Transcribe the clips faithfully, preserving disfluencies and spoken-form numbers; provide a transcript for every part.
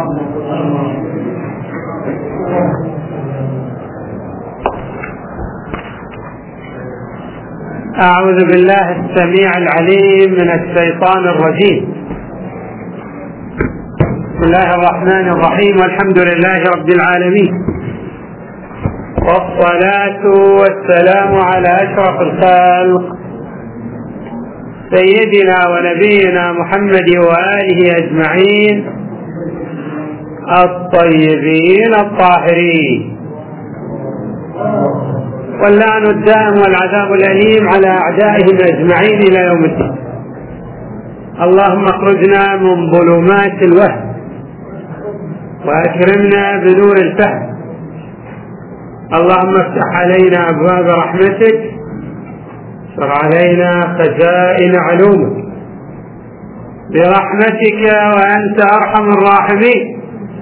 أعوذ بالله السميع العليم من الشيطان الرجيم. بسم الله الرحمن الرحيم، والحمد لله رب العالمين، والصلاة والسلام على أشرف الخلق سيدنا ونبينا محمد وآله أجمعين الطيبين الطاهرين، واللعن الدائم والعذاب الأليم على أعدائهم أجمعين إلى يوم الدين. اللهم اخرجنا من ظلمات الوهم وأكرمنا بنور الفهم. اللهم افتح علينا أبواب رحمتك، اشر علينا خزائن علومك برحمتك وأنت أرحم الراحمين.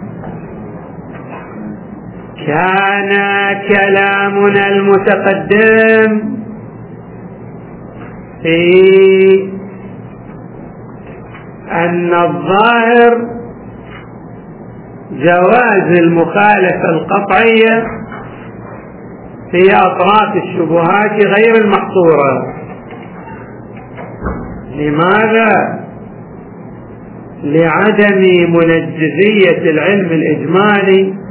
كان كلامنا المتقدم في أن الظاهر جواز المخالفة القطعية في أطراف الشبهات غير المحصورة. لماذا؟ لعدم منجزية العلم الإجمالي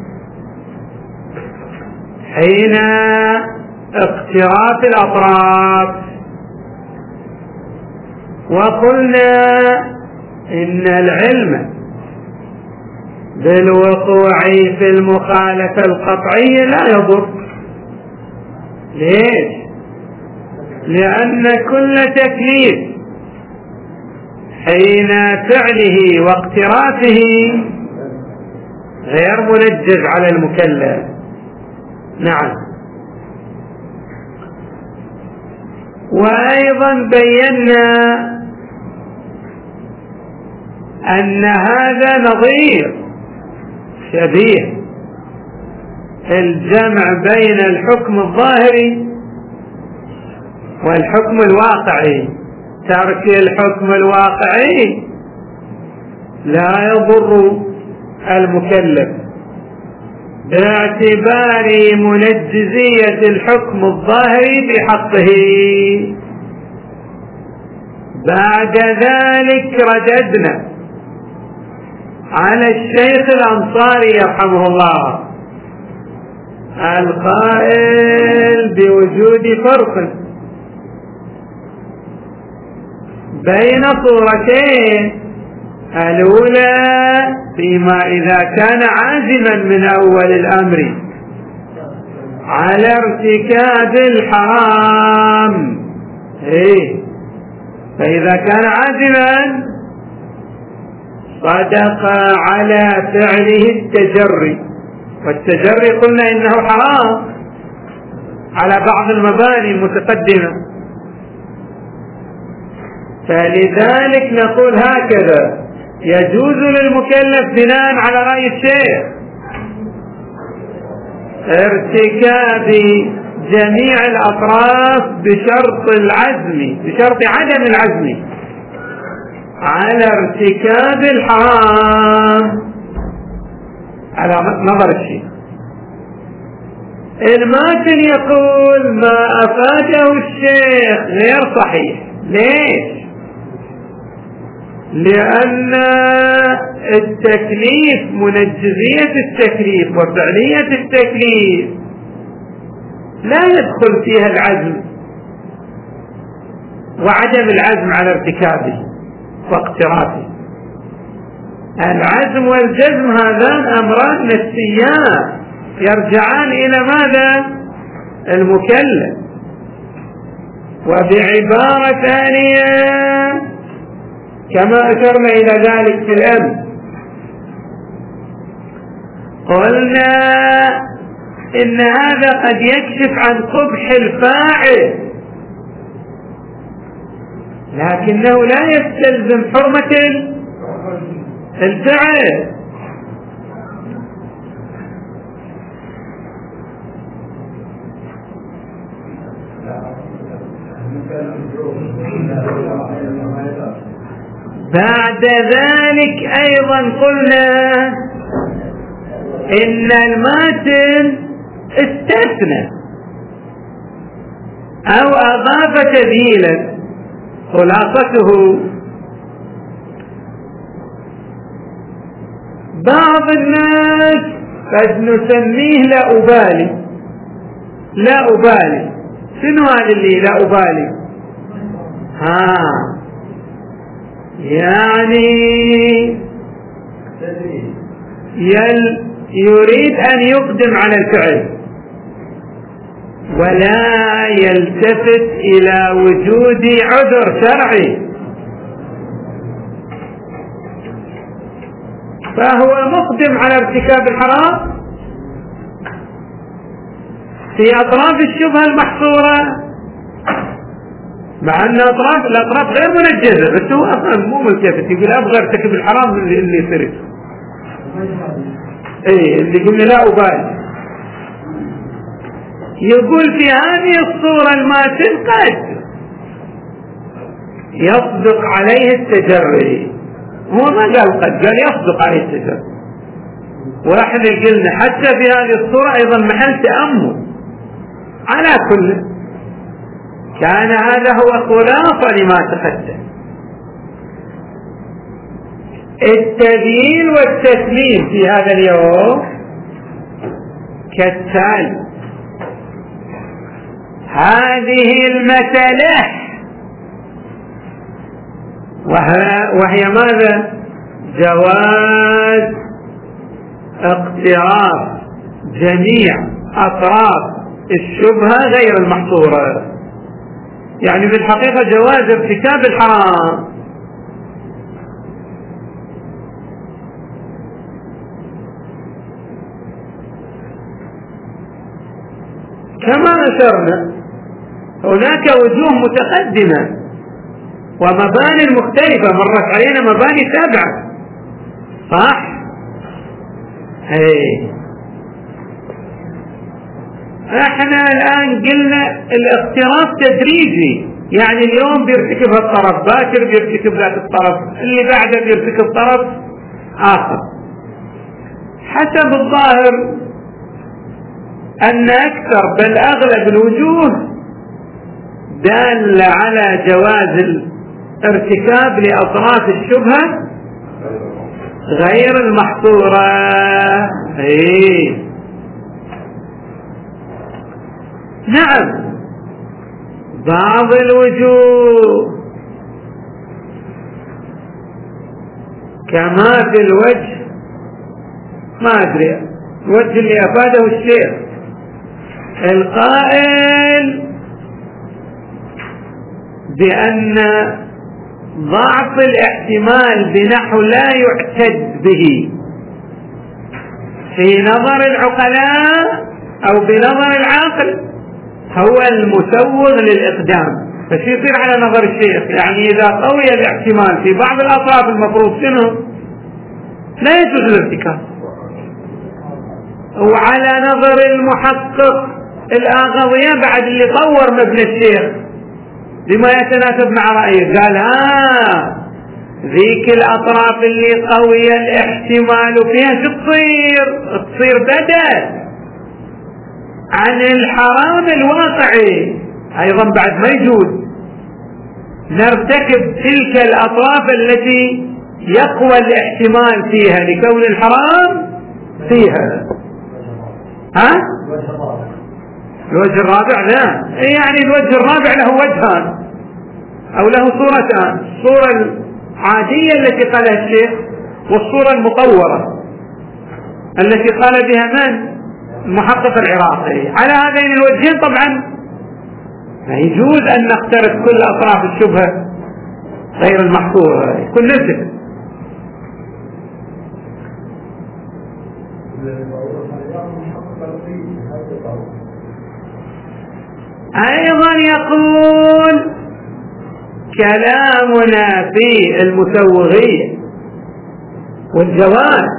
حين اقتراف الأطراف. وقلنا إن العلم بالوقوع في المخالفة القطعية لا يضر. ليش؟ لأن كل تكليف حين فعله واقترافه غير منجز على المكلف. نعم. وأيضا بينا أن هذا نظير شبيه الجمع بين الحكم الظاهري والحكم الواقعي. ترك الحكم الواقعي لا يضر المكلف باعتبار منجزية الحكم الظاهري في حقه. بعد ذلك رددنا على الشيخ الأنصاري يرحمه الله القائل بوجود فرق بين صورتين. الأولى فيما إذا كان عازما من أول الأمر على ارتكاب الحرام، إيه؟ فإذا كان عازما صدق على فعله التجري، والتجري قلنا إنه حرام على بعض المباني المتقدمة. فلذلك نقول هكذا: يجوز للمكلف بناء على رأي الشيخ ارتكاب جميع الأطراف بشرط العزم، بشرط عدم العزم على ارتكاب الحرام على نظر الشيخ. الماتن يقول ما أفاده الشيخ غير صحيح. ليش؟ لأن التكليف، منجزية التكليف وفعلية التكليف لا يدخل فيها العزم وعدم العزم على ارتكابه واقترافه. العزم والجزم هذان أمران نفسيان يرجعان إلى ماذا؟ المكلف. وبعبارة ثانية كما أشرنا إلى ذلك في الأمر، قلنا إن هذا قد يكشف عن قبح الفاعل، لكنه لا يستلزم حرمة الفعل. بعد ذلك أيضا قلنا إن الماتن استثنى أو أضاف تبييلا. خلاصته بعض الناس قد نسميه لا أبالي. لا أبالي شنو هذا اللي لا أبالي؟ ها يعني يل يريد أن يقدم على الفعل ولا يلتفت إلى وجود عذر شرعي، فهو مقدم على ارتكاب الحرام في أطراف الشبهة المحصورة، مع أن أطراف الأطراف غير منجزة، بس هو أصلا مو ملتفت، يقول أبغى ارتكب الحرام اللي, اللي يصير. إيه اللي قلنا لا أبالي. يقول في هذه الصورة الماتن قد يصدق عليه التجري. هو ما قال قد، قال يصدق عليه التجري. ونحن قلنا حتى في هذه الصورة أيضا محل تأمل. على كل كان هذا هو خلاصة لما تقدم. التبيين والتسليم في هذا اليوم كالتالي: هذه المسألة وهي ماذا؟ جواز اقتراف جميع أطراف الشبهة غير المحصورة، يعني في الحقيقة جواز ارتكاب الحرام. كما أشرنا هناك وجوه متقدمة ومباني مختلفة، مرت علينا مباني سبعة، صح؟ هي احنا الآن قلنا الاقتراف تدريجي، يعني اليوم بيرتكبها الطرف، باكر بيرتكب ذات الطرف، اللي بعده بيرتكب طرف آخر، حسب الظاهر أن أكثر بل أغلب الوجوه دال على جواز الارتكاب لأطراف الشبهة غير المحصورة. ايه نعم، بعض الوجوه كما في الوجه، ما أدري الوجه اللي أفاده الشيخ القائل بأن ضعف الاحتمال بنحو لا يعتد به في نظر العقلاء أو بنظر العاقل هو المسوغ للإقدام، فشي يصير على نظر الشيخ، يعني إذا قوي الاحتمال في بعض الأطراف المفروض شنو لا يجوز الارتكاب، وعلى نظر المحقق الآغاضية بعد اللي طور مبنى الشيخ بما يتناسب مع رأيه، قال ها ذيك الأطراف اللي قوية الاحتمال فيها شو تصير؟ تصير بدل عن الحرام الواقعي، أيضا بعد ما يجوز نرتكب تلك الأطراف التي يقوى الاحتمال فيها لكون الحرام فيها. ها؟ الوجه الرابع لا، يعني الوجه الرابع له وجهان أو له صورتان: الصورة العادية التي قالها الشيخ والصورة المطورة التي قال بها من؟ المحقق العراقي. على هذين الوجهين طبعا لا يجوز أن نقترف كل أطراف الشبهة غير المحصورة، يكون نزل. أيضا يقول كلامنا في المسوغية والجواز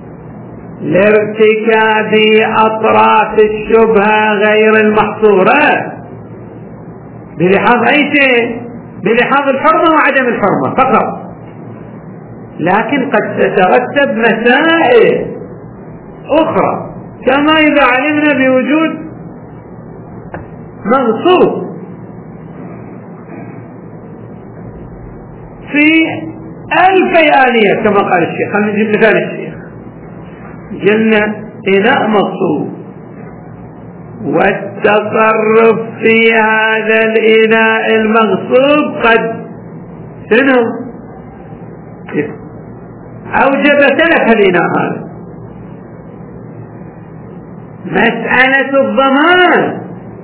لارتكاب أطراف الشبهة غير المحصورة بلحاظ أي شيء، بلحاظ الحرمة وعدم الحرمة فقط، لكن قد تترتب مسائل أخرى، كما إذا علمنا بوجود مغصوب في ألفي آلية كما قال الشيخ. خلينا نجيب مثال الشيخ. قلنا إناء مغصوب، والتصرف في هذا الإناء المغصوب قد شنو أوجب تلف الإناء هذا. مسألة الضمان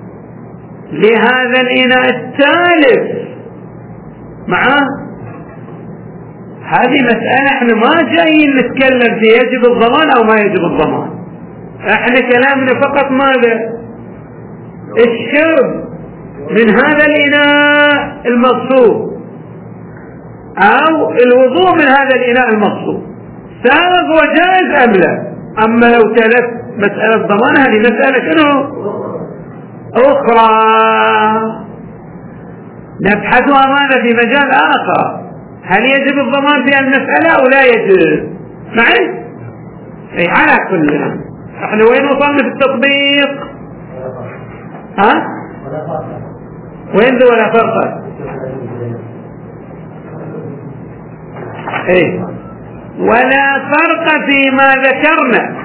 لهذا الإناء التالف معه، هذه مسألة احنا ما جايين نتكلم فيها يجب الضمان أو ما يجب الضمان. احنا كلامنا فقط ماذا؟ الشرب من هذا الإناء المغصوب أو الوضوء من هذا الإناء المغصوب سابق وجائز أم لا؟ أما لو تلف مسألة ضمان هذه مسألة شنو أخرى نبحثها معنا في مجال آخر. هل يجب الضمان في المسألة أو لا يجب؟ معي؟ أي على كل احنا وين وصلنا في التطبيق؟ ها؟ وين ذو ولا فرق؟ ايه ولا فرق فيما ذكرنا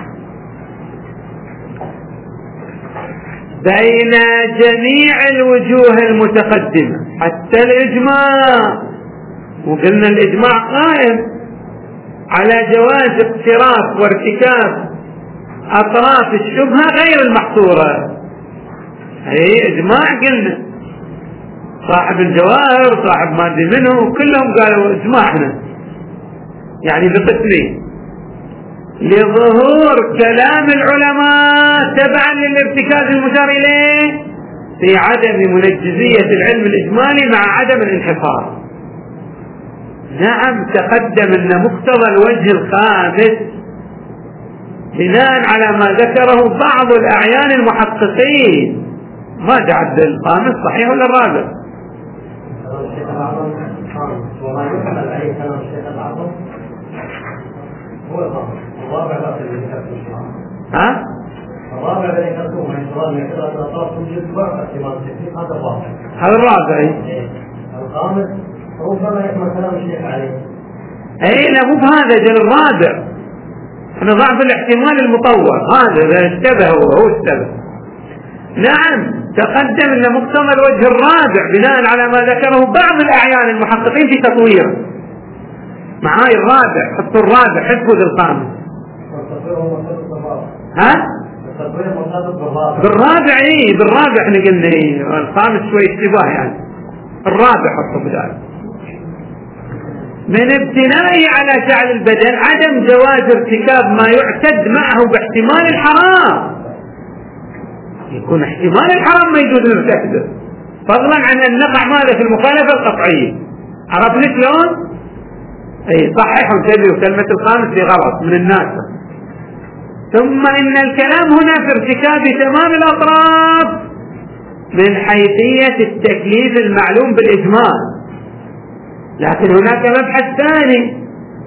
بين جميع الوجوه المتقدمة حتى الإجماع، وقلنا الإجماع قائم على جواز اقتراف وارتكاب أطراف الشبهة غير المحصورة. هي إجماع قلنا صاحب الجواهر صاحب مادي منه كلهم قالوا إجماعنا يعني بقسمين: لظهور كلام العلماء تبعا للارتكاز المشار إليه في عدم منجزية العلم الإجمالي مع عدم الانحصار. نعم تقدم أن مقتضى الوجه الخامس بناء على ما ذكره بعض الأعيان المحققين. ما تعدل الخامس صحيح ولا الرابع؟ وما يحمل عليه كلام الشيخ الأعظم هو الخامس. الرابع لا تلك ها؟ الرابع لا يكتبه من إشراء من كده الأطراف توجد بعض احتمال التكليف. هذا الرابع. هذا الرابع. إيه. الخامس ربما يحمل كلام الشيخ عليه. أي لا مو بهذا جل الرابع. احنا ضعف الاحتمال المطور هذا إذا اشتبه هو هو اشتبه. نعم تقدم أن مقتضى الوجه الرابع بناء على ما ذكره بعض الأعيان المحققين في تطويره. معاي الرابع، حطوا الرابع حفظوا الخامس. ها؟ بالرابع ايه بالرابع احنا قلنا ايه الخامس شوي اشتباه يعني. الرابع حطوا بذلك. من ابتنائه على شعر البدن عدم جواز ارتكاب ما يعتد معه باحتمال الحرام. يكون احتمال الحرام ما يجوز نرتكبه فضلا عن ان نقع ماذا في المخالفة القطعية. عرفنا شلون؟ اي صحيح وانتبهوا كلمة الخامس بغلط من الناس. ثم ان الكلام هنا في ارتكاب تمام الاطراف من حيثية التكليف المعلوم بالاجمال، لكن هناك مبحث ثاني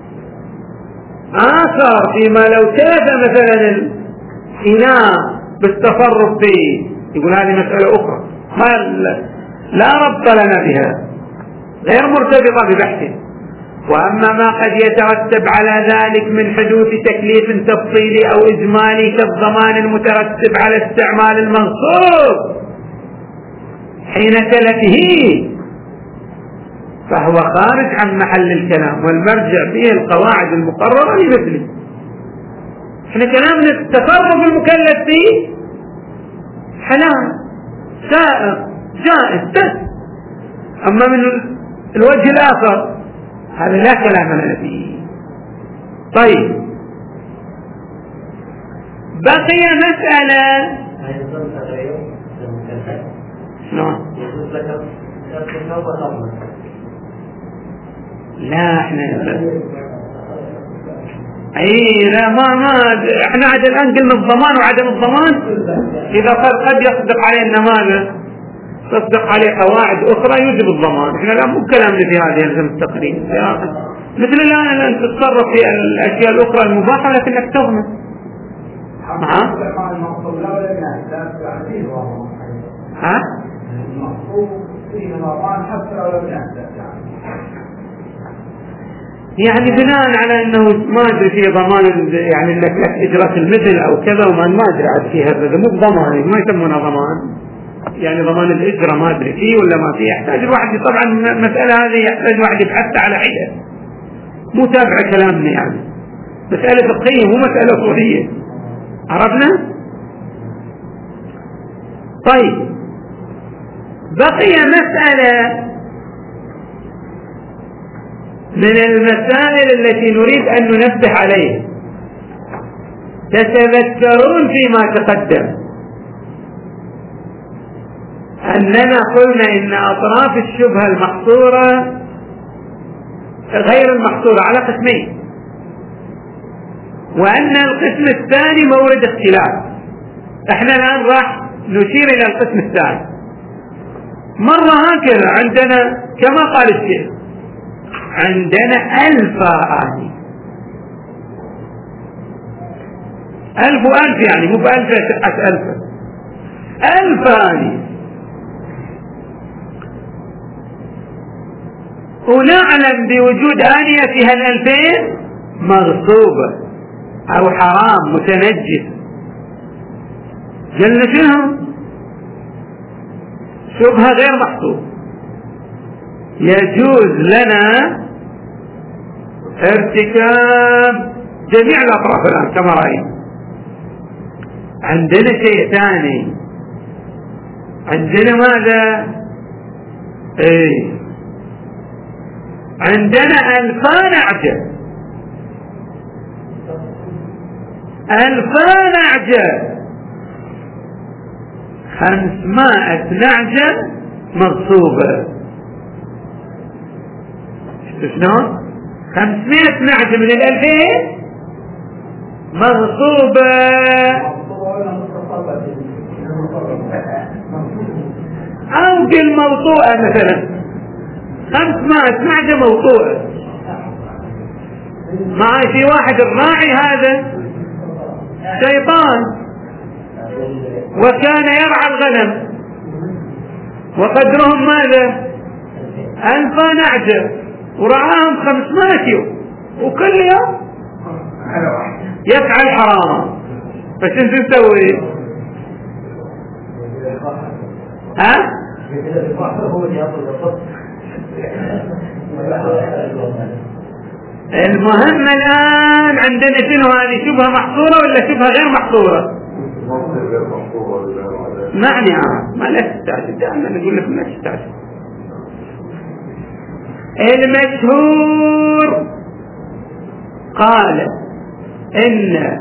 آخر فيما لو تلف مثلا الإناء بالتصرف فيه، يقول هذه مسألة أخرى ما لا ربط لنا بها غير مرتبطة ببحثه. وأما ما قد يترتب على ذلك من حدوث تكليف تفصيلي أو إجمالي كالضمان المترتب على استعمال المغصوب حين تلفه فهو خارج عن محل الكلام، والمرجع فيه القواعد المقررة لمثله. احنا كلامنا التصرف المكلف فيه حلال سائغ جائز بس، اما من الوجه الاخر هذا لا كلام لنا فيه. طيب بقي مسألة شلون؟ لا احنا اي لا ما ما احنا عاد الان قلنا الضمان وعدم الضمان اذا قد يصدق علينا ماذا؟ تصدق عليه قواعد اخرى يوجب الضمان. احنا الان مو كلامنا في هذه يلزم التقرير مثل الان ان تتصرف في الاشياء الاخرى المباحه لكنك تضمن ها؟ ها؟ يعني بناء على انه ما ادري في ضمان، يعني انك لك اجرة المثل او كذا، وما ما ادري عاد فيها هذا مو ضمان، ما يسمونه ضمان، يعني ضمان الاجرة ما ادري فيه ولا ما فيه. يحتاج الواحد طبعا المسألة هذه يحتاج الواحد يبحث على حدة، مو تابع كلامنا، يعني مسألة فقهية مو مسألة صورية. عرفنا؟ طيب بقي مسألة من المسائل التي نريد أن ننبه عليها. تتذكرون فيما تقدم أننا قلنا إن أطراف الشبهة المحصورة غير المحصورة على قسمين، وأن القسم الثاني مورد اختلاف. احنا الآن راح نشير إلى القسم الثاني. مرة هكذا عندنا كما قال الشيخ، عندنا ألف آني، ألف وألف، يعني مو بألف صحة ألف، ألف آني، ونعلم بوجود آنية فيها الألفين مغصوبة أو حرام متنجس. قلنا شنو؟ شبهة غير محصور، يجوز لنا ارتكاب جميع الأطراف الآن كما رأينا. عندنا شيء ثاني، عندنا ماذا؟ ايه عندنا ألفان أعجب، ألفان أعجب، خمسمائة نعجة مغصوبة. شلون؟ خمسمائة نعجة من الألفين مغصوبة، أو بالموطوءة مثلا، خمسمائة نعجة موطوءة. مع في واحد الراعي هذا شيطان وكان يرعى الغنم، وقدرهم ماذا؟ ألف نعجة، ورعاهم خمسمائة يوم، وكل يوم يفعل حراما. فشنو تسوي؟ ها؟ المهم الآن عندنا شنو؟ هذه شبهة محصورة ولا شبهة غير محصورة؟ معني آه ما لا تستعجل، دائما نقول لكم لا تستعجل. المشهور قال إن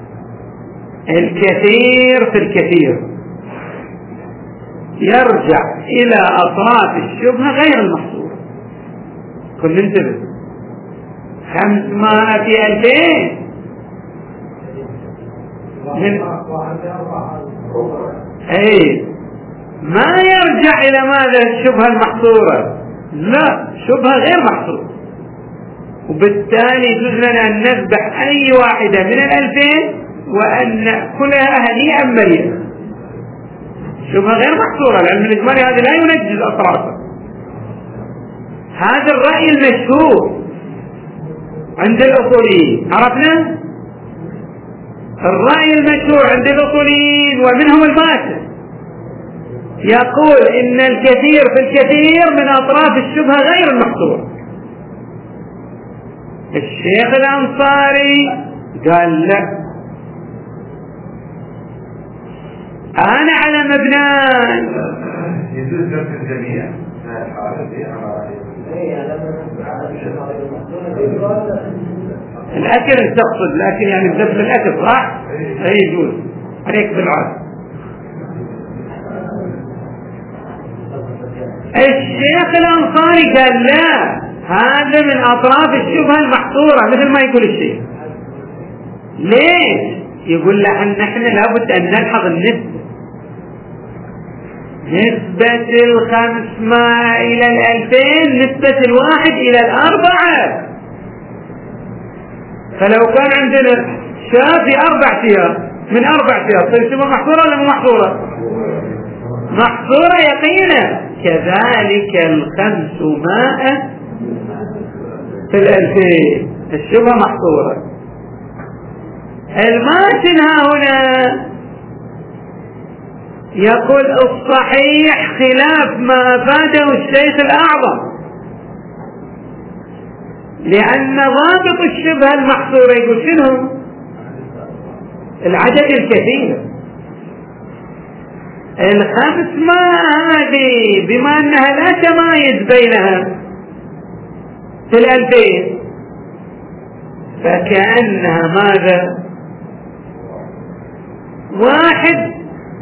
الكثير في الكثير يرجع إلى أطراف الشبهة غير المحصورة. كن ننتبه، خمسمائة في ألفين من أي ما يرجع إلى ماذا؟ الشبهة المحصورة، لا، شبهة غير محصورة. وبالتالي يجوز لنا أن نذبح أي واحدة من الألفين وأن نأكلها هنيئا مريئا. شبهة غير محصورة، العلم الإجمالي هذا لا ينجز أطرافه. هذا الرأي المشهور عند الأصوليين. عرفنا؟ الرأي المشهور عند الأصوليين ومنهم الباسل يقول إن الكثير في الكثير من أطراف الشبهة غير المحصورة. الشيخ الأنصاري قال لا، أنا على مبنى يجوز نفس الجميع. الأكل تقصد، لكن يعني الذبح الأكل صح؟ أي يجوز عليك بالعاد. الشيخ الأنصاري قال لا، هذا من أطراف الشبهة المحصورة مثل ما يقول الشيخ. ليش؟ يقول لأن نحن لابد أن نلحظ النسبة، نسبة الخمسمائة إلى الألفين نسبة الواحد إلى الأربعة. فلو كان عندنا شاة في أربع سياق من أربع سياق، طيب شبه محصورة ولا مو محصورة؟ محصورة يقينا. كذلك الخمسمائة في الألفين الشبهة محصورة. الماتن ها هنا يقول الصحيح خلاف ما أفاده الشيخ الأعظم، لأن ضابط الشبهة المحصورة يقول شنو؟ العدد الكثير. الخمس ما هذه بما أنها لا تمايز بينها في الألفين فكأنها ماذا؟ واحد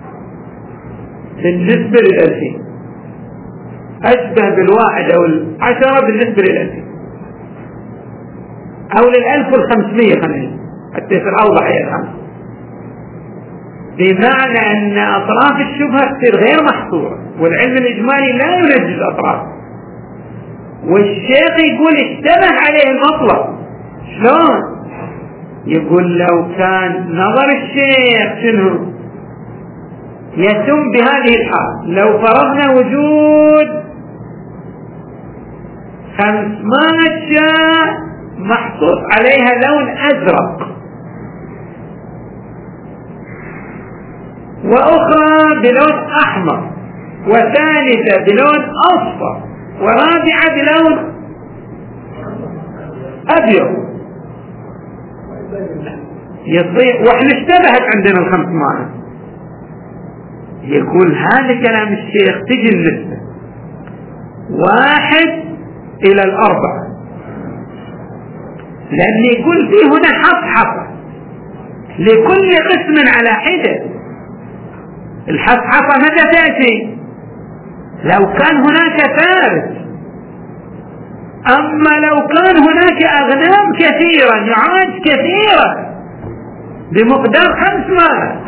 بالنسبة للألفين، أشبه بالواحد أو العشرة بالنسبة للألفين أو للألف والخمسمية خلينا حتى يصير أوضح يا الأمر، بمعنى أن أطراف الشبهة تصير غير محصورة، والعلم الإجمالي لا ينجز الأطراف، والشيخ يقول اشتبه عليه المطلب. شلون؟ يقول لو كان نظر الشيخ شنو يتم بهذه الحال، لو فرضنا وجود خمسمائة شاة محطوط عليها لون أزرق، وأخرى بلون أحمر، وثالثة بلون أصفر، ورابعة بلون أبيض، يصير وإحنا اشتبهت عندنا الخمسمائة. يقول هذا كلام الشيخ تجي النسبة واحد إلى الأربعة، لأن يقول فيه هنا حصحصة لكل قسم على حدة. الحصحصة متى تأتي؟ لو كان هناك فارس، أما لو كان هناك أغنام كثيرة نعاج كثيرة بمقدار خمسمائة،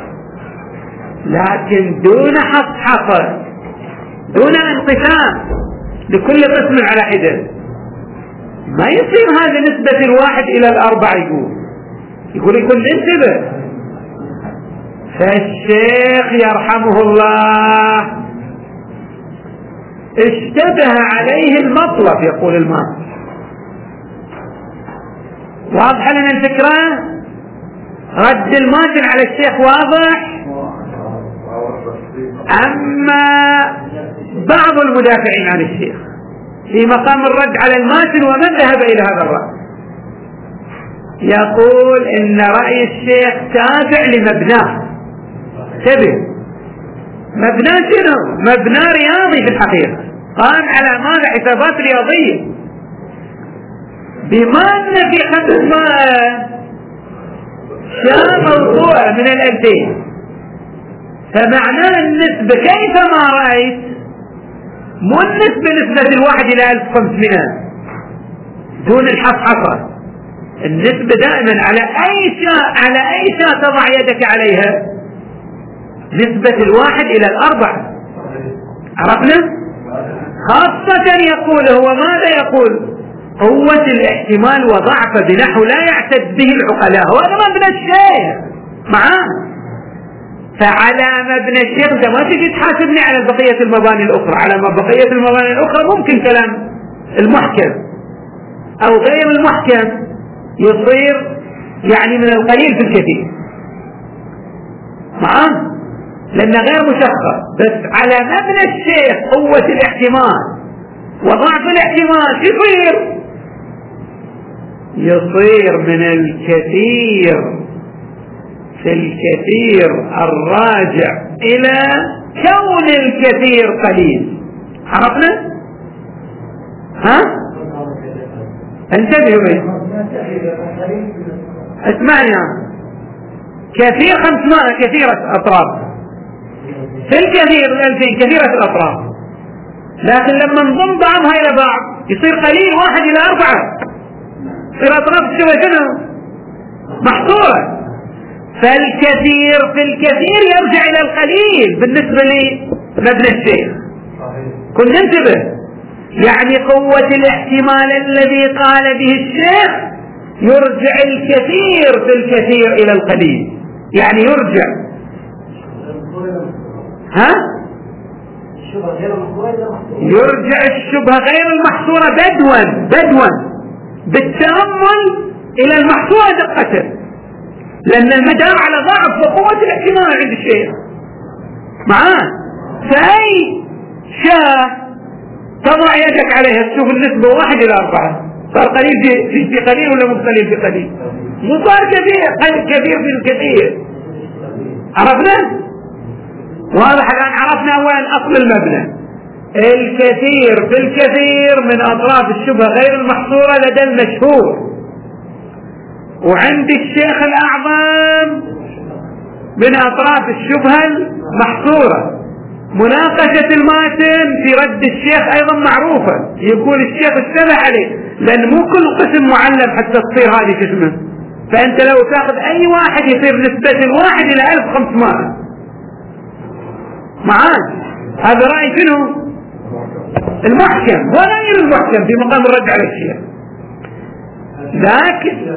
لكن دون حصحصة دون انقسام لكل قسم على حدة، ما يصير هذا نسبة الواحد إلى الأربعة. يقول يقول يكون انتبه. فالشيخ يرحمه الله اشتبه عليه المطلب، يقول الماء. واضح لنا الفكرة؟ رد الماتن على الشيخ واضح. أما بعض المدافعين عن الشيخ في مقام الرد على الماتن ومن ذهب إلى هذا الرأي يقول إن رأي الشيخ تابع لمبناه. تبه مبناه شنو؟ مبناه رياضي في الحقيقة، قام على ماذا؟ حسابات رياضية. بما أن في خمسمائة شاة موضوع من الألفين، فمعناه النسبة كيف ما رأيت مو النسبة نسبة الواحد إلى ألف وخمسمائة دون الحصحصة. النسبة دائما على أي شاء على أي شاء تضع يدك عليها نسبة الواحد إلى الأربعة. عرفنا؟ خاصة يقول هو ماذا يقول؟ قوة الاحتمال وضعف بنحو لا يعتد به العقلاء. هذا مبنى الشيخ معاه. فعلى مبنى الشيخ ده ما تجي تحاسبني على بقية المباني الأخرى. على بقية المباني الأخرى ممكن كلام المحكم أو غير المحكم يصير يعني من القليل في الكثير معاه، لأنه غير مشخص. بس على مبنى الشيخ قوة الاحتمال وضعف الاحتمال يصير يصير من الكثير في الكثير الراجع إلى كون الكثير قليل. عرفنا؟ ها؟ انتبهوا لي اسمعني. كثير خمسمائة كثيرة أطراف، في الكثير الألفين كثيرة الأطراف، لكن لما نضم بعضها إلى بعض يصير قليل واحد إلى أربعة، يصير أطراف الشبه شنو؟ محصورة. فالكثير في الكثير يرجع إلى القليل بالنسبة لمبنى الشيخ. كن ننتبه، يعني قوة الاحتمال الذي قال به الشيخ يرجع الكثير في الكثير إلى القليل، يعني يرجع ها يرجع الشبهة غير المحصورة بدوا بدوا بالتأمل إلى المحصورة دقة، لأن المدار على ضعف وقوة الاحتمال عند الشيء معاه. فأي شاه تضع يدك عليها تشوف النسبة واحد إلى أربعة، صار قليل في في قليل ولا مو قليل في قليل؟ مو صار كثير كثير في الكثير. عرفنا؟ واضح الآن عرفنا وين أصل المبنى. الكثير في الكثير من أطراف الشبهة غير المحصورة لدى المشهور، وعند الشيخ الأعظم من أطراف الشبهة المحصورة. مناقشة الماتن في رد الشيخ أيضا معروفة، يقول الشيخ اشتبه عليه، لأن مو كل قسم معلم حتى تصير هذه قسمه. فأنت لو تأخذ أي واحد يصير نسبة الواحد إلى ألف وخمسمائة معاه. هذا رأي شنو؟ المحكم وغير المحكم في مقام الرد على الشيخ. لكن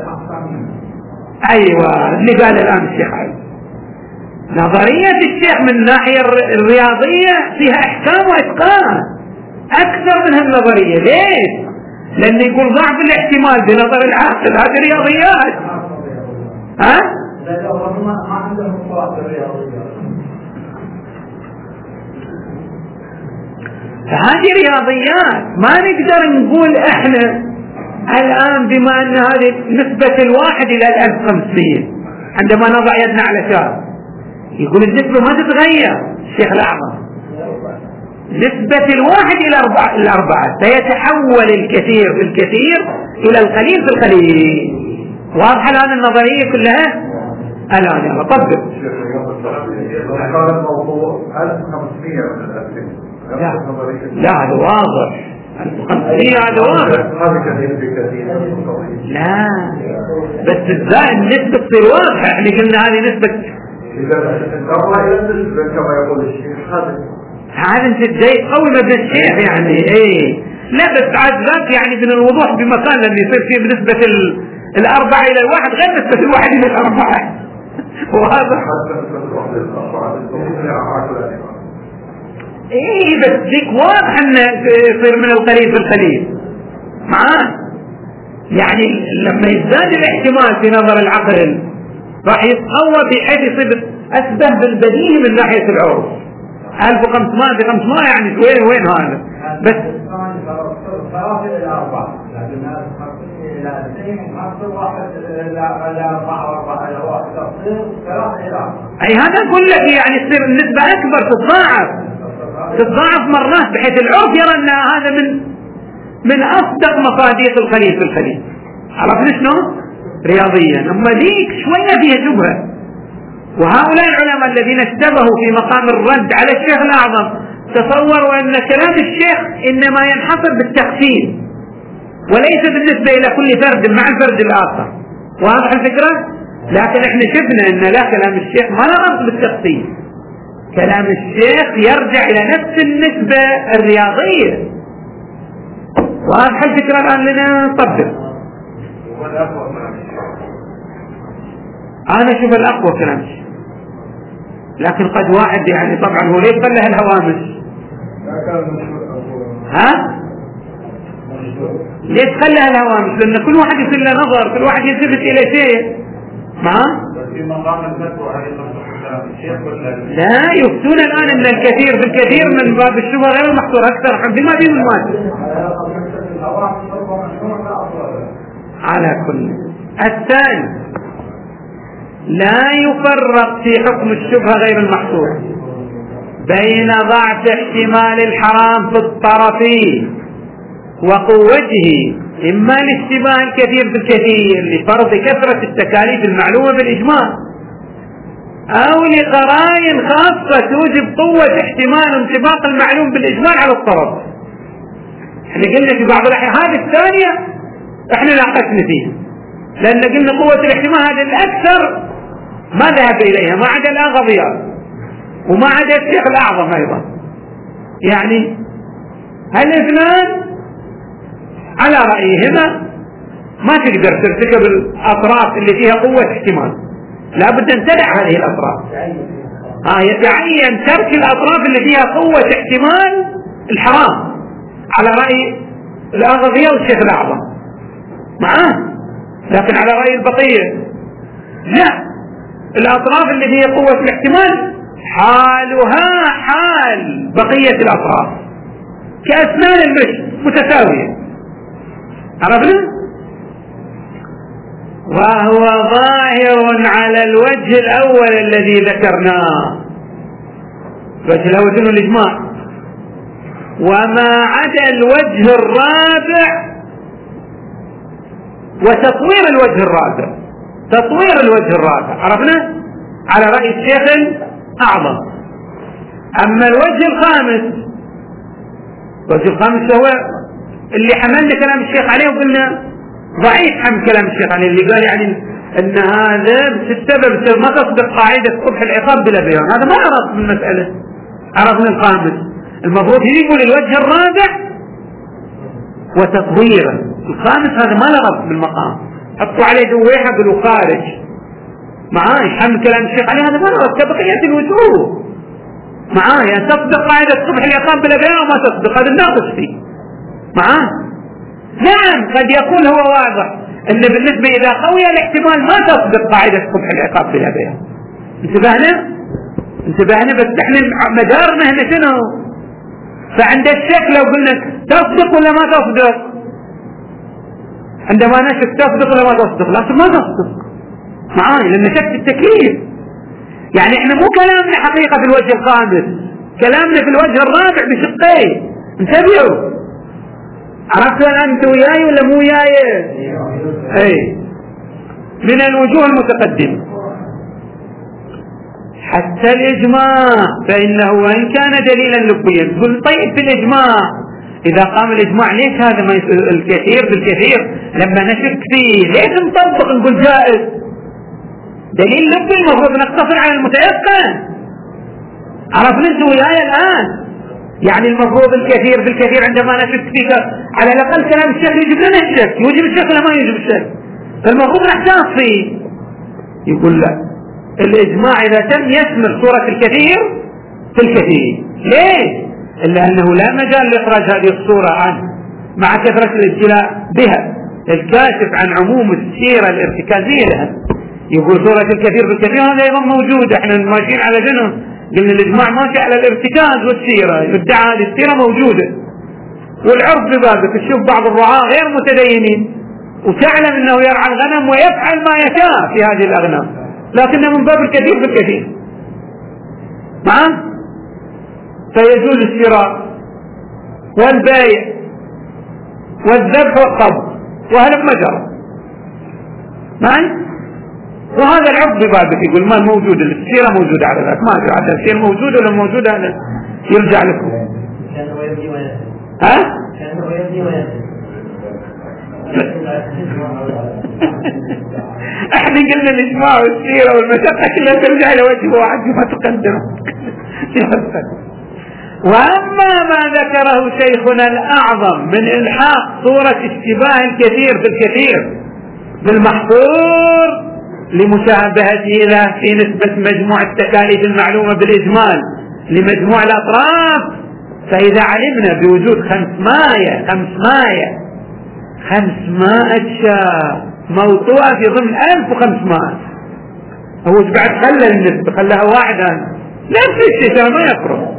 أيوة اللي قال الآن الشيخ علي، نظرية الشيخ من الناحية الرياضية فيها إحكام وإتقان أكثر من هالنظرية. ليش؟ لأن يقول ضعف الاحتمال بنظر العاقل هذه رياضيات. ها؟ ما عندهم قواعد الرياضيات، فهذه رياضيات ما نقدر نقول احنا الآن بما أن هذه نسبة الواحد إلى الألف وخمسمائة عندما نضع يدنا على شاب يقول النسبة ما تتغير. الشيخ الأعظم نسبة الواحد إلى أربعة الأربعة سيتحول الكثير في الكثير إلى القليل في القليل. واضحة الآن النظرية كلها؟ الآن يلا طبق. لا لا هذا واضح، الخمسية هذا واضح. لا بس ازاي النسبة تصير واضحة؟ احنا قلنا هذه نسبة كما يقول الشيخ. هذا انت جاي قوي مبنى الشيخ يعني ايه. لا بس عاد ذاك يعني من الوضوح بمكان لما يصير فيه بنسبة الأربعة إلى الواحد غير نسبة الواحد إلى الأربعة. وهذا ايه بس ذيك واضح انه يصير من القليل في القليل معاه. يعني لما يزداد الاحتمال في نظر العقل راح يتقوى بحيث يصير اشبه بالبديهي من ناحية العرف. ألف وخمسمائة بخمسمائة يعني وين وين هذا بس الى أربعة، لكن هذا الى اثنين حصل واحد الى أربعة وأربعة الى واحد تصير ثلاثة الى أربعة. أي هذا أقول لك يعني تصير النسبة أكبر تتضاعف تتضاعف مرات بحيث العرف يرى أن هذا من من أصدق مصادق القليل في القليل. عرفنا شنو؟ رياضيا. أما ذيك شوية فيها شبهة. وهؤلاء العلماء الذين اشتبهوا في مقام الرد على الشيخ الأعظم تصوروا أن كلام الشيخ إنما ينحصر بالتقسيم وليس بالنسبة إلى كل فرد مع الفرد الآخر. واضح الفكرة؟ لكن احنا شفنا أن لا كلام الشيخ ما له بالتقسيم. كلام الشيخ يرجع إلى نفس النسبة الرياضية. واضح الفكرة الآن لنا نطبق. أنا أشوف الأقوى كلام الشيخ، لكن قد واحد يعني طبعا هو ليش خلها الهوامش؟ ها؟ ليش خلها الهوامش؟ لأن كل واحد يصير له نظر، كل واحد يلتفت إلى شيء. ما؟ لا يفتون الآن أن الكثير في الكثير من باب الشبهة غير المحصور أكثر بما فيه من مال. على كل. الثاني لا يفرق في حكم الشبهة غير المحصور بين ضعف احتمال الحرام في الطرفين وقوته، إما الاشتباه الكثير في الكثير لفرض كثرة التكاليف المعلومة بالإجماع، أو لقرائن خاصة توجب قوة احتمال انطباق المعلوم بالإجمال على الطرف. احنا قلنا في بعض الأحيان هذه الثانية احنا ناقشنا فيها، لأن قلنا قوة الاحتمال هذا الأكثر ما ذهب إليها ما عدا الأغضياء وما عدا الشيخ الأعظم أيضا. يعني هالاثنان على رأيهما ما تقدر ترتكب الأطراف اللي فيها قوة احتمال، لا بد أن تدع هذه الأطراف. آه يتعين ترك الأطراف اللي فيها قوة احتمال الحرام على رأي الأغذية والشيخ الأعظم معاه، لكن على رأي البقية لا، الأطراف اللي فيها قوة الاحتمال حالها حال بقية الأطراف كأسنان المشط متساوية. عرفنا؟ وهو ظاهر على الوجه الأول الذي ذكرناه، الوجه الأول شنو؟ الإجماع. وما عدا الوجه الرابع وتطوير الوجه الرابع، تطوير الوجه الرابع عرفنا على رأي الشيخ الأعظم. أما الوجه الخامس، الوجه الخامس هو اللي حملنا كلام الشيخ عليه وقلنا ضعيف حمل كلام الشيخ عليه، اللي قال يعني ان هذا السبب ما تصدق قاعدة قبح العقاب بلا بيان، هذا ما عرف من المسألة. عرفنا الخامس، المفروض يقول الوجه الرابع وتطويرا، الخامس هذا ما لغط بالمقام، حطوا عليه دويحة قالوا خارج معاي، حمل كلام الشيخ عليه هذا ما لغط كبقية الوجوه معاي، يعني تصدق قاعدة قبح العقاب بلا بيان وما تصدق، هذا الناقص فيه معاه. نعم قد يكون هو واضح ان بالنسبة اذا قوي الاحتمال ما تصدق قاعدة قبح العقاب بلا بيان. انتبهنا انتبهنا بس احنا مدارنا هنا شنو؟ فعند الشك لو قلنا تصدق ولا ما تصدق، عندما نشك تصدق ولا ما تصدق، لكن ما تصدق معاي لان شك التكليف. يعني احنا مو كلامنا حقيقة في الوجه الخامس، كلامنا في الوجه الرابع بشقين. انتبهوا، عرفت أنت وياي ولا مو وياي؟ اي من الوجوه المتقدمة حتى الإجماع، فإنه وإن كان دليلا لبيا. قل طيب في الإجماع إذا قام الإجماع ليش هذا ما الكثير بالكثير لما نشك فيه ليش نطبق نقول جائز؟ دليل لبي المفروض نقتصر على المتيقن. عرفنا أنت وياي الآن؟ يعني المفروض الكثير بالكثير عندما نشك فيك على الأقل كلام الشيخ يجب لنا الشك، يوجب الشك ولا ما يوجب الشك؟ فالمفروض نحتاط فيه. يقول لا، الإجماع إذا تم يشمل صورة الكثير في الكثير. ليه؟ إلا أنه لا مجال لإخراج هذه الصورة عنه مع كثرة الابتلاء بها الكاشف عن عموم السيرة الارتكازية لها. يقول صورة الكثير بالكثير هذا أيضا موجود، احنا ماشيين على جنب، قلنا الإجماع ماشي على الارتكاز والسيرة، يدعى هذه السيرة موجودة. والعرف ببابك تشوف بعض الرعاة غير متدينين وتعلم أنه يرعى الغنم ويفعل ما يشاء في هذه الأغنام، لكنه من باب الكثير بالكثير معه. فيجوز الشراء والبيع والذبح والقبض وهلم مجرى معي. وهذا العرف ببابك يقول ما موجود، السيرة موجودة على ذلك، ما أدري عاد السيرة موجودة ولا موجودة، هذا يرجع لكم. ها؟ احنا قلنا الإجماع والسيرة والمشقة كلها ترجع إلى وجه واحد ما تقدم. وأما ما ذكره شيخنا الأعظم من إلحاق صورة اشتباه الكثير بالكثير بالمحظور لمشابهته له في نسبة مجموع التكاليف المعلومة بالإجمال لمجموع الأطراف، فإذا علمنا بوجود خمسمائة خمسمائة خمسمائة شاة موضوعة في ضمن ألف وخمسمائة، هو بعد خلى النسبة خلاها واحدة نفس الشيء ما يفرق.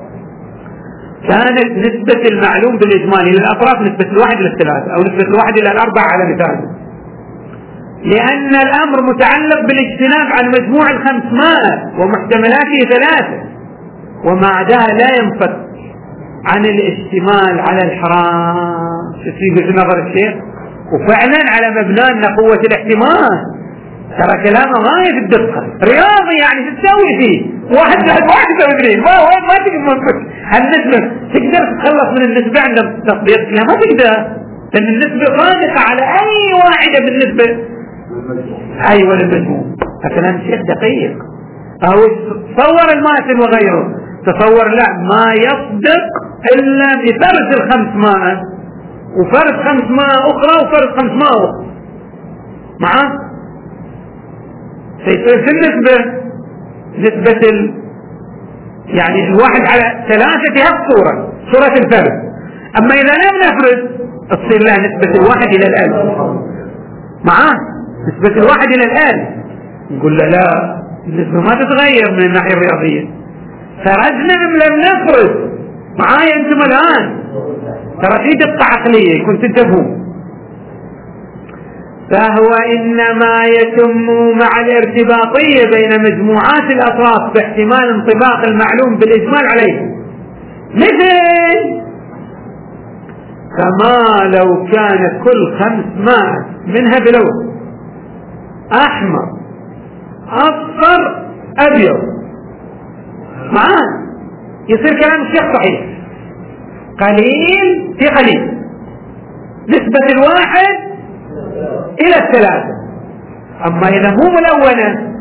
كانت نسبة المعلوم بالإجمال إلى الأطراف نسبة الواحد إلى الثلاثة أو نسبة الواحد إلى الأربعة على مثال، لأن الأمر متعلق بالاجتناب عن مجموع الخمسمائة ومحتملاته ثلاثة، وما عداها لا ينفك عن الاشتمال على الحرام. في نظر الشيخ وفعلا على مبنى قوة الاحتمال، ترى كلامه ما في الدقة، رياضي يعني تسوي فيه واحد لحد واحد يسوي اثنين، ما وين ما تقدر هالنسبة تقدر تتخلص من النسبة عند التطبيق فيها ما تقدر، لأن النسبة صادقة على أي واحدة بالنسبة أيوة للمجموع. فكلام الشيخ دقيق، أو تصور الماتن وغيره، تصور لا ما يصدق إلا بفرز الخمسمائة وفرز خمسمائة أخرى وفرز خمسمائة أخرى، معاه سيصير في النسبة نسبة ال... يعني الواحد على ثلاثة هالصورة صورة الفرد. أما إذا لم نفرد تصير لها نسبة الواحد إلى الألف. معاه نسبة الواحد إلى الألف. نقول له لا النسبة ما تتغير من الناحية الرياضية. فرجنا أم لم نفرد؟ معايا أنتم الآن ترى في دقة عقلية يكون تنتبهون. فهو إنما يتم مع الارتباطية بين مجموعات الأطراف باحتمال انطباق المعلوم بالإجمال عليه، مثل كما لو كانت كل خمس ماء منها بلون أحمر أصفر أبيض، معاه يصير كلام الشيخ صحيح. قليل في قليل، نسبة الواحد إلى الثلاثة. أما إذا مو ملونة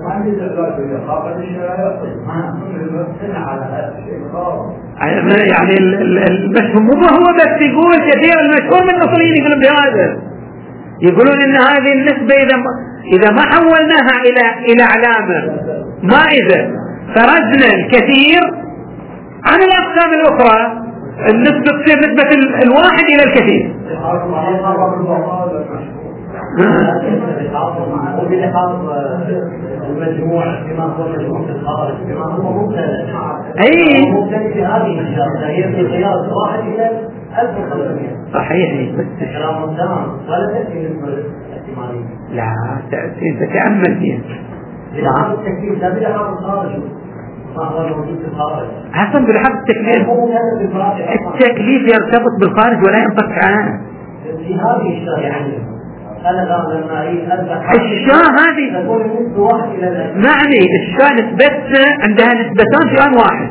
يعني المفهوم هو بس يقول كثير المشهور من المصريين يقولون بهذا، يقولون إن هذه النسبة إذا إذا ما حولناها إلى إلى علامة ما إذا فرزنا الكثير عن الأقسام الأخرى النسبة تصير نسبة الواحد إلى الكثير. المجموع بما هو مجموع في الخارج بما هو مختلف. أي مختلف في هذه المجال هي في خيار واحد إلى ألف وخمسمائة. صحيح بس كلام تمام ولا تأتي نسبة احتمالية. لا تأتي تتأمل فيها. هذا التكليف لا بلا الخارج ما هو موجود في الخارج. حسن بالحق التكليف التكليف يرتبط بالخارج ولا ينطق عنه. في هذه الشيء يعني الشاة هذه معني الشاة نسبتها عندها نسبتان في آن واحد.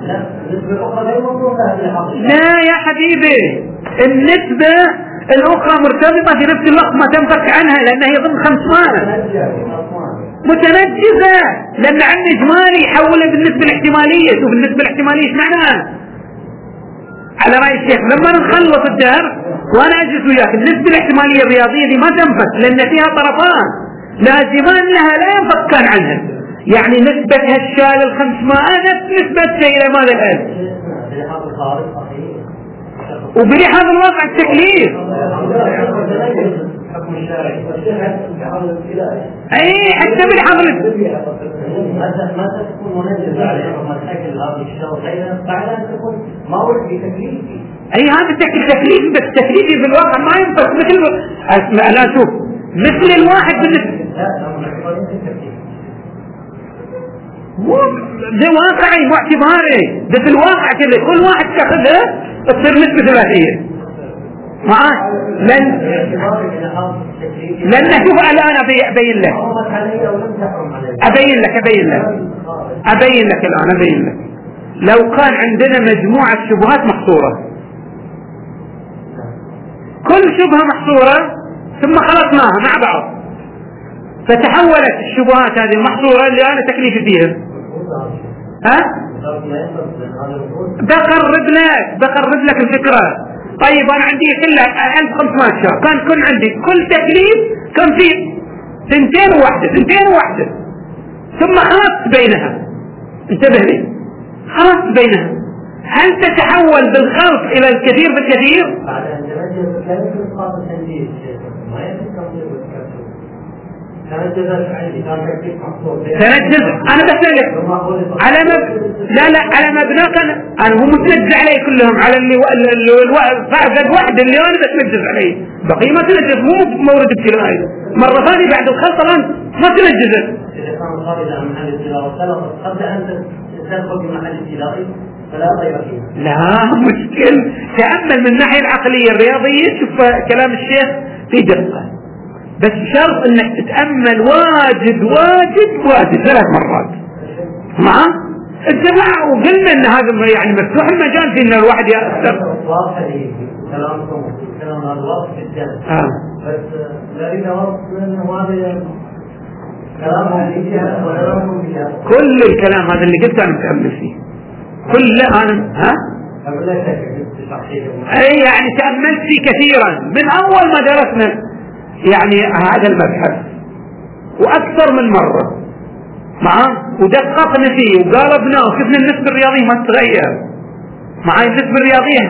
لا يا حبيبي النسبة الأخرى مرتبطة في نفس الوقت ما تنفك عنها لأنها هي ضمن خمسمان متنجزة، لأن عن إجمالي يحولها بالنسبة الاحتمالية. شوف النسبة الاحتمالية ايش معناها على رأي الشيخ لما نخلص الدهر وانا اجلس وياك النسبة الاحتمالية الرياضية دي ما تنفك لان فيها طرفان لازمان لها لا ينفكان عنها. يعني نسبة هالشال الخمسمائة نفس نسبتها الى ماذا الالف وبلحاظ الواقع التكليف. اي حتى بلحاظ ما تكون منجزة عليها وما تأكل هذا الشيء بعد أن تكون ما ورد بتكليفي. أي هذا التكليف تكليفي بس تكليفي في الواقع ما ينفع مثل لا شوف مثل الواحد بالنسبة ده واقعي واعتباري ده في الواقع كذا كل واحد تأخذها تصير نسبة ثلاثية معاه لأن لأن شوف الآن أبين لك أبين لك أبين لك أبين لك الآن أبين لك لو كان عندنا مجموعة شبهات محصورة كل شبهة محصورة ثم خلطناها مع بعض فتحولت الشبهات هذه المحصورة اللي أنا تكليفي فيها ها بقرب لك بقرب لك الفكرة. طيب أنا عندي كلها ألف وخمسمائة شهر كان كن عندي كل تكليف كان فيه سنتين وواحدة سنتين وواحدة ثم خلط بينها انتبه لي خلط بينها هل تتحول بالخلط إلى الكثير بالكثير؟ بعد أن تنجز كيف إسقاط التنجيز ما يمكن تنجيز بالكثير تنجز عندي كان تكليف محصور تنجز أنا بسألك على مب... لا لا على مبناك أنا أنا هو متنجز عليه كلهم على اللي فأزد واحد اللي أنا بتنجز عليه بقي ما تنجز مو مورد ابتلائي مرة ثانية بعد الخلطة الآن ما تنجزت إذا كان خارج عن محل الابتلاء وسلط قبل أن تدخل في محل الابتلاء فلا غير فيها. لا مشكل تأمل من الناحية العقلية الرياضية شوف كلام الشيخ في دقة بس شرط انك تتأمل واجد واجد واجد ثلاث مرات معه الجماعة وقلنا ان هذا يعني مفتوح المجال في ان الواحد يأثر واضح لي كلامكم كلام هذا واضح جدا آه. بس لا إذا واضح انه هذا كلام عليها ولا فيها كل الكلام هذا اللي قلته انا متأمل فيه كل انا ها اي يعني تأملت فيه كثيرا من اول ما درسنا يعني هذا المبحث وأكثر من مرة معاه، ودققنا فيه وقاربناه وشفنا النسبة الرياضية ما تتغير. معاي النسبة الرياضية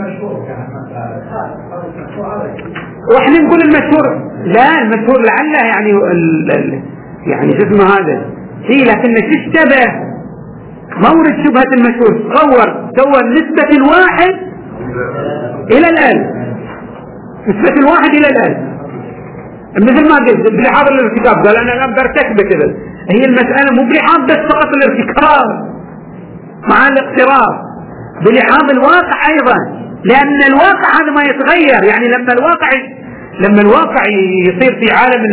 واحنا نقول المشهور، لا المشهور لعله يعني ال ال يعني جسمه هذا هي، لكن تشتبه مورد شبهة المشهور. تصور سوى نسبة الواحد إلى الألف، نسبة الواحد إلى الألف، مثل ما قلت بلحاظ الارتكاب. قال أنا الآن برتكب كذا، هي المسألة مو بلحاظ بس فقط الارتكاب مع الاقتراب، بلحاظ الواقع أيضا، لأن الواقع هذا ما يتغير. يعني لما الواقع لما الواقع يصير في عالم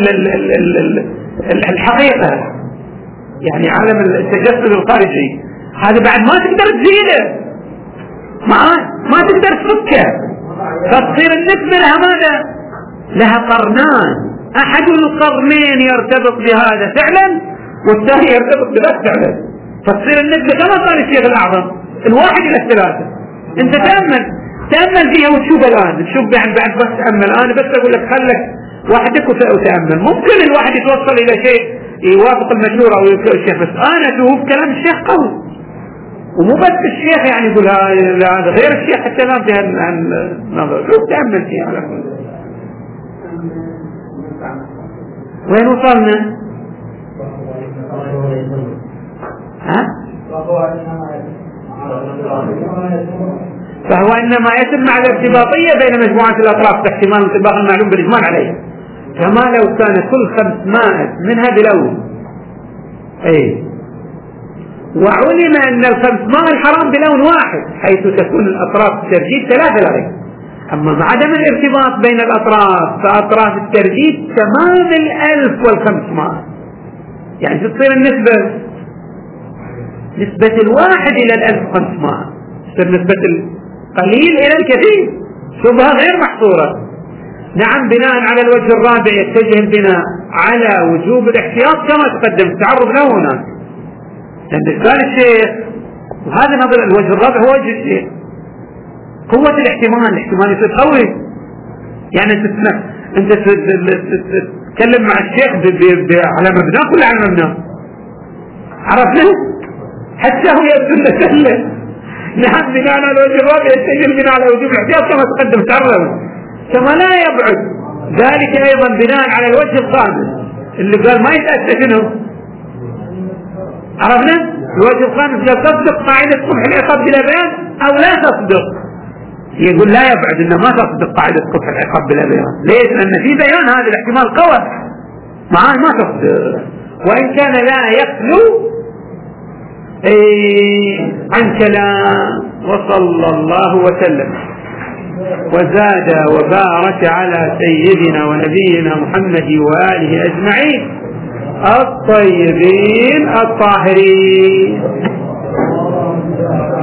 الحقيقة، يعني عالم التجسد الخارجي، هذا بعد ما تقدر تزيده معاه، ما تقدر تفكه، فتصير النسبة لها ماذا؟ لها قرنان، أحد القرنين يرتبط بهذا فعلا والثاني يرتبط بذلك فعلا، فتصير النسبة كما قال الشيخ الأعظم الواحد إلى الثلاثة. أنت تأمل تأمل فيها وتشوف الآن، تشوف بعد بعد بس تأمل. أنا بس أقول لك خلك وحدك وتأمل، ممكن الواحد يتوصل إلى شيء يوافق المشهور أو الشيخ، بس أنا أشوف كلام الشيخ قوي، ومو بس الشيخ يعني يقول هذا غير الشيخ الكلام في هالنظر. شوف تأمل فيها على كل. وين وصلنا؟ ها؟ فهو إنما يتم مع الارتباطية بين مجموعة الأطراف باحتمال انطباق المعلوم بالإجمال عليه، كما لو كان كل خمسمائة منها بلون. أي وعلم أن الخمسمائة الحرام بلون واحد، حيث تكون الأطراف الترجيد ثلاثة لغير. أما مع عدم الارتباط بين الأطراف فأطراف الترجيد تمام الألف والخمسمائة، يعني تصير النسبة نسبة الواحد إلى الألف وخمسمائة، تصير نسبة القليل إلى الكثير، شبهة غير محصورة. نعم بناء على الوجه الرابع يتجه البناء على وجوب الاحتياط كما تقدم التعرض له هناك، لأن قال الشيخ وهذا نظر الوجه الرابع هو وجه الشيخ قوة الاحتمال. الاحتمال يصير قوي، يعني انت انت تتكلم مع الشيخ على مبناه ولا على مبناه؟ عرفنا؟ حتى هو يبدو سهلة. نعم بناء على الوجه الرابع يتجه البناء على وجوب الاحتياط كما تقدم تعرض، كما لا يبعد ذلك ايضا بناء على الوجه الخامس اللي قال ما يتأتى شنو. عرفنا؟ الوجه الخامس قال تصدق قاعدة قبح العقاب بلا بيان او لا تصدق. يقول لا يبعد انه ما تصدق قاعدة قبح العقاب بلا بيان. ليش؟ لان في بيان هذا الاحتمال قوي معاه ما تصدق، وان كان لا يخلو ايه عن كلام. وصلى الله وسلم وزاد وبارك على سيدنا ونبينا محمد وآله أجمعين الطيبين الطاهرين.